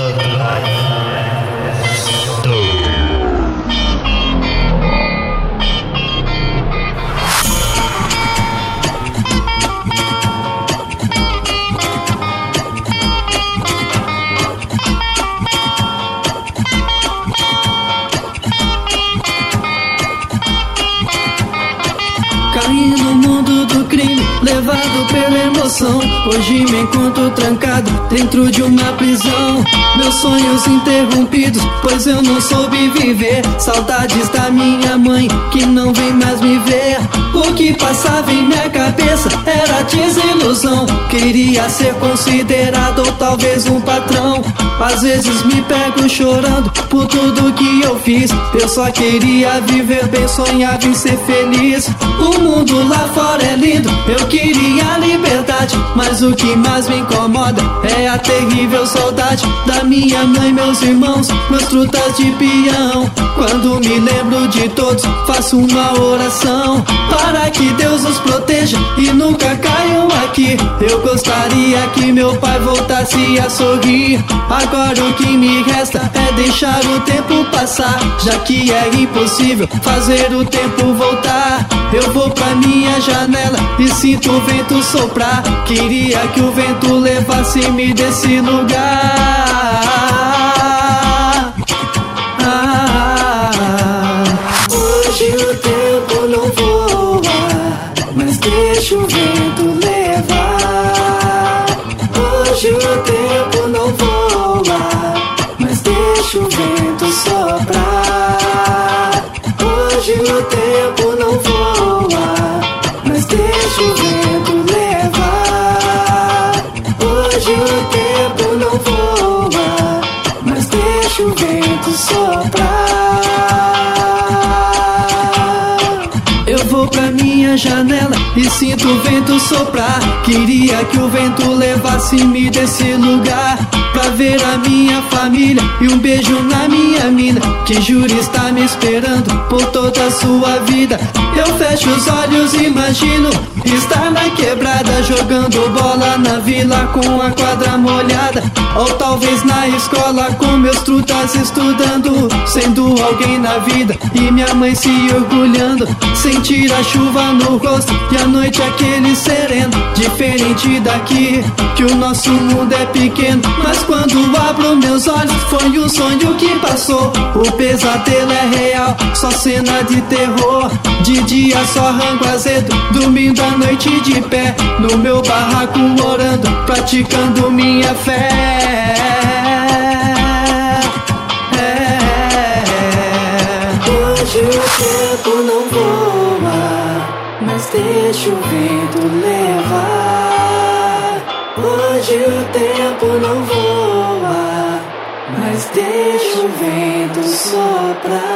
Caí no mundo do crime, levado pela emoção. Hoje me encontro trancado dentro de uma prisão. Meus sonhos interrompidos, pois eu não soube viver. Saudades da minha mãe, que não vem mais me ver. O que passava em minha cabeça era desilusão. Queria ser considerado ou talvez um patrão. Às vezes me pego chorando por tudo que eu fiz. Eu só queria viver bem, sonhava em ser feliz. O mundo lá fora é lindo, eu queria liberdade, mas o que mais me incomoda é a terrível saudade da minha mãe, meus irmãos, meus trutas de peão. Quando me lembro de todos, faço uma oração para que Deus os proteja e nunca caiam aqui. Eu gostaria que meu pai voltasse a sorrir. Agora o que me resta é deixar o tempo passar, já que é impossível fazer o tempo voltar. Eu vou pra minha janela e sinto o vento soprar. Queria que o vento levasse-me desse lugar. Hoje o tempo não voa, mas deixa o vento levar. Hoje o tempo não voa, mas deixa o vento soprar. Hoje o tempo não voa, mas deixa o vento levar. Hoje o tempo não voa, mas deixa o vento soprar. Eu vou pra minha janela e sinto o vento soprar. Queria que o vento levasse-me desse lugar, pra ver a minha família e um beijo na minha mina, que juro está me esperando por toda a sua vida. Eu fecho os olhos e imagino estar na quebrada, jogando bola na vila com a quadra molhada, ou talvez na escola com meus trutas estudando, sendo alguém na vida e minha mãe se orgulhando. Sentir a chuva no rosto e a noite aquele sereno, diferente daqui, que o nosso mundo é pequeno. Mas quando abro meus olhos, foi um sonho que passou. O pesadelo é real, só cena de terror. De dia só rango azedo, dormindo à noite de pé, no meu barraco orando, praticando minha fé. Hoje o tempo não voa, mas deixa o vento levar. Hoje o tempo não voa, mas deixa o vento soprar.